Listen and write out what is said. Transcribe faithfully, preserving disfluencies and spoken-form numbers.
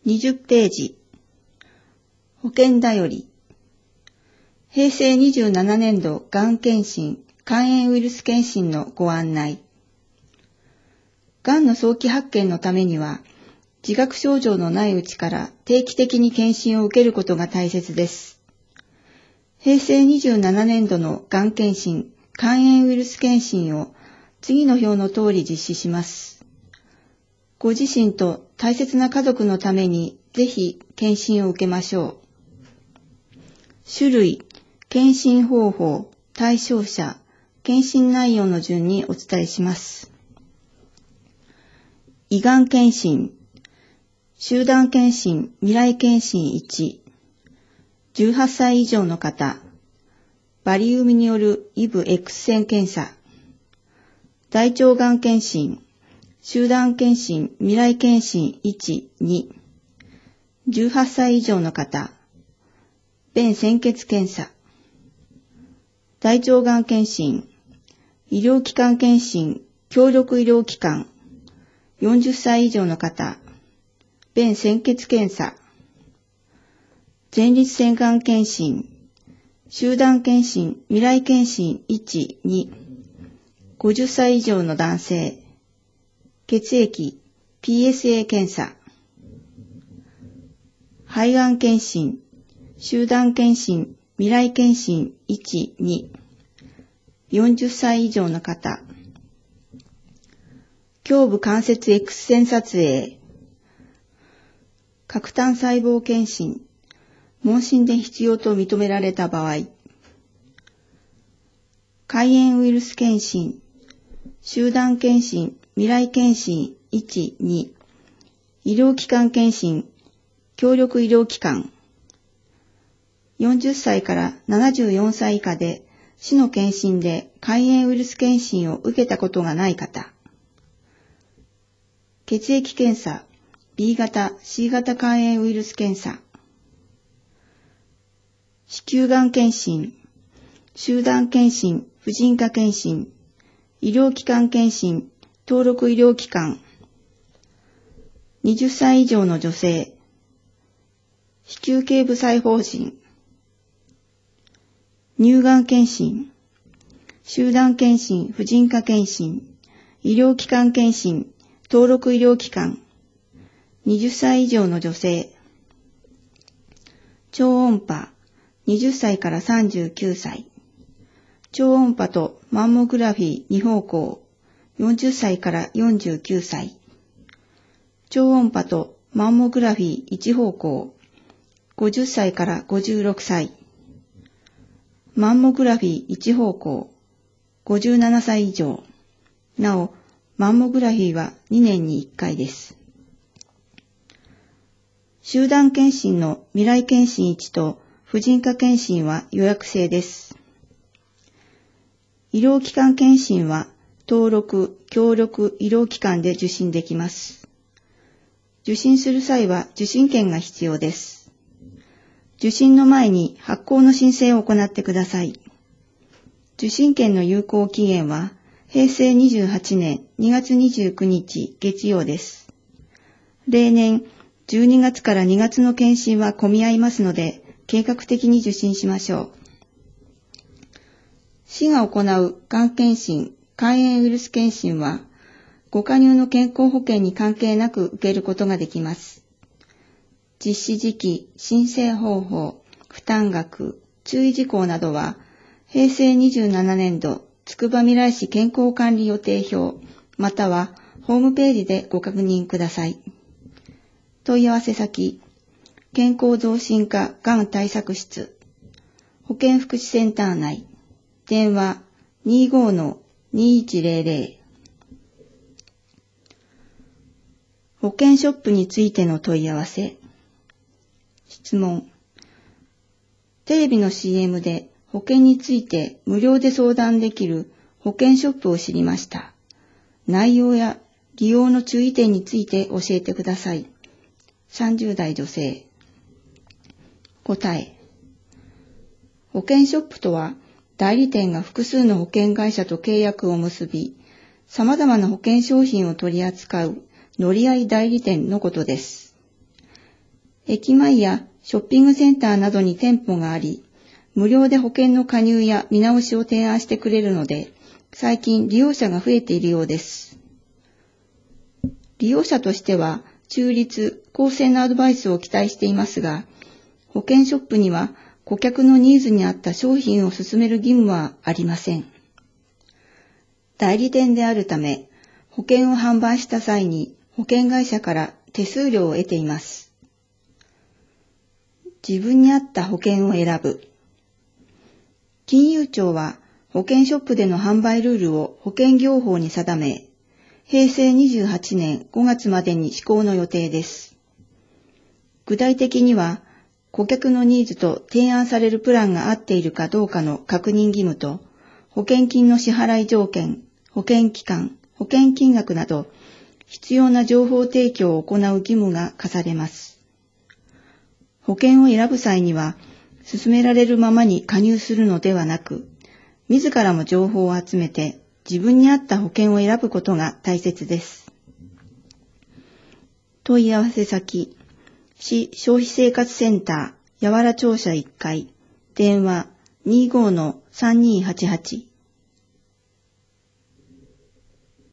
にじゅっページ。保険だより。平成にじゅうななねん度がん検診、肝炎ウイルス検診のご案内。がんの早期発見のためには、自覚症状のないうちから定期的に検診を受けることが大切です。平成にじゅうななねん度のがん検診、肝炎ウイルス検診を次の表の通り実施します。ご自身と大切な家族のためにぜひ検診を受けましょう。種類、検診方法、対象者、検診内容の順にお伝えします。胃がん検診、集団検診、未来検診いち、じゅうはっさい以上の方、バリウムによるイブ X 線検査、大腸がん検診、集団検診、未来検診いち、に、じゅうはっさい以上の方、便潜血検査、大腸がん検診、医療機関検診、協力医療機関、よんじゅっさい以上の方、便潜血検査、前立腺がん検診、集団検診、未来検診いち、に、ごじゅっさい以上の男性、血液 ピーエスエー 検査、肺がん検診、集団検診、未来検診いち、に、よんじゅっさい以上の方、胸部関節 X 線撮影、核単細胞検診、問診で必要と認められた場合、肝炎ウイルス検診、集団検診、未来検診いち、に、医療機関検診、協力医療機関、よんじゅっさいからななじゅうよんさい以下で市の検診で肝炎ウイルス検診を受けたことがない方、血液検査、B 型、C 型肝炎ウイルス検査、子宮がん検診、集団検診、婦人科検診、医療機関検診、登録医療機関、はたち以上の女性、子宮頸部細胞診、乳がん検診、集団検診、婦人科検診、医療機関検診、登録医療機関、はたち以上の女性、超音波、はたちからさんじゅうきゅうさい、超音波とマンモグラフィーに方向、よんじゅっさいからよんじゅうきゅうさい、超音波とマンモグラフィーいち方向、ごじゅっさいからごじゅうろくさい、マンモグラフィーいち方向、ごじゅうななさい以上。なお、マンモグラフィーはにねんにいっかいです。集団検診の未来検診いちと婦人科検診は予約制です。医療機関検診は登録・協力医療機関で受診できます。受診する際は受診券が必要です。受診の前に発行の申請を行ってください。受診券の有効期限は平成にじゅうはちねんにがつにじゅうくにち月曜です。例年じゅうにがつからにがつの検診は混み合いますので計画的に受診しましょう。市が行うがん検診、肝炎ウイルス検診はご加入の健康保険に関係なく受けることができます。実施時期、申請方法、負担額、注意事項などは平成にじゅうななねん度つくばみらい市健康管理予定表またはホームページでご確認ください。問い合わせ先、健康増進課がん対策室、保健福祉センター内、電話 にじゅうごのにいちゼロゼロ。保険ショップについての問い合わせ。質問。テレビの シーエム で保険について無料で相談できる保険ショップを知りました。内容や利用の注意点について教えてください。さんじゅうだい女性。答え。保険ショップとは、代理店が複数の保険会社と契約を結び、様々な保険商品を取り扱う乗り合い代理店のことです。 駅前やショッピングセンターなどに店舗があり、無料で保険の加入や見直しを提案してくれるので、最近利用者が増えているようです。利用者としては、中立、公正なアドバイスを期待していますが、保険ショップには顧客のニーズに合った商品を勧める義務はありません。代理店であるため、保険を販売した際に保険会社から手数料を得ています。自分に合った保険を選ぶ。金融庁は保険ショップでの販売ルールを保険業法に定め、へいせいにじゅうはちねんごがつまでに施行の予定です。具体的には、顧客のニーズと提案されるプランが合っているかどうかの確認義務と、保険金の支払い条件、保険期間、保険金額など、必要な情報提供を行う義務が課されます。保険を選ぶ際には、勧められるままに加入するのではなく、自らも情報を集めて自分に合った保険を選ぶことが大切です。問い合わせ先、市消費生活センター、八原庁舎いっかい、電話 にじゅうごのさんにーはちはち